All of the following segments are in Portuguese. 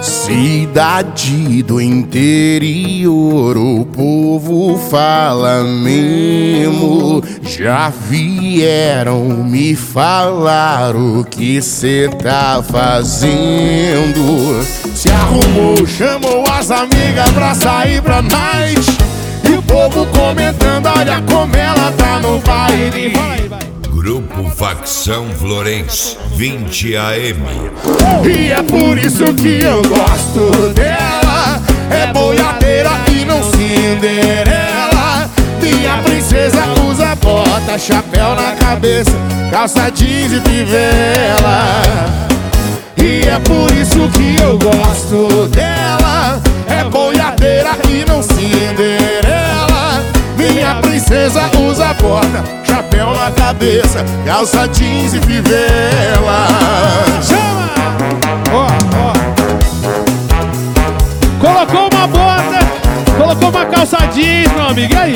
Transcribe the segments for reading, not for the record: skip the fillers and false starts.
Cidade do interior, o povo fala mesmo. Já vieram me falar o que cê tá fazendo. Se arrumou, chamou as amigas pra sair pra night. E o povo comentando, olha como ela tá no baile. Grupo Facção Florence, 20 AM. E é por isso que eu gosto dela. É boiadeira e não Cinderela. Minha princesa usa bota, chapéu na cabeça, calça jeans e fivela. E é por isso que eu gosto dela. É boiadeira e não Cinderela. Minha princesa usa bota, chapéu na cabeça, calça jeans e fivela. Chama! Ó, ó. Colocou uma bota, colocou uma calça jeans, meu amigo, e aí?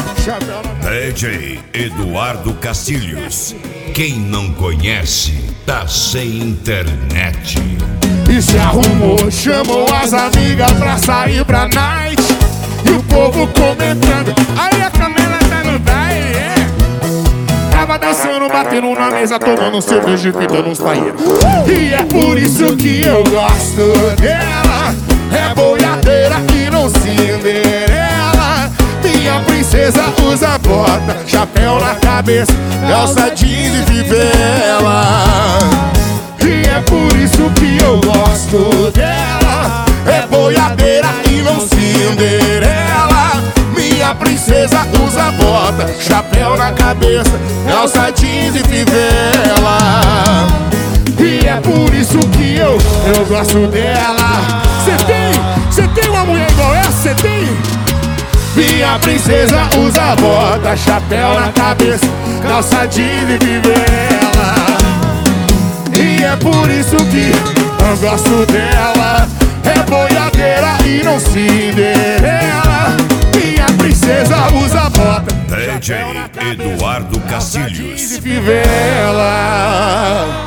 DJ Eduardo Castilhos. Quem não conhece, tá sem internet. E se arrumou, chamou as amigas pra sair pra night. E o povo comentando, aí a Camila tá no baile, é. Tava dançando, batendo na mesa, tomando cerveja e fitando uns paeiros. E é por isso que eu gosto dela. É boiadeira e não Cinderela. Minha princesa usa bota, chapéu na cabeça, calça jeans e fivela. E é por isso que eu gosto dela. É boiadeira e não Cinderela. Minha princesa usa bota, chapéu na cabeça, calça jeans e fivela. E é por isso que eu gosto dela. Cê tem uma mulher igual essa? Cê tem? Minha princesa usa bota, chapéu na cabeça, calça jeans e fivela. E é por isso que eu gosto dela. É boiadeira e não Cinderela. Minha princesa usa bota, DJ Eduardo Castilhos. jeans e fivela.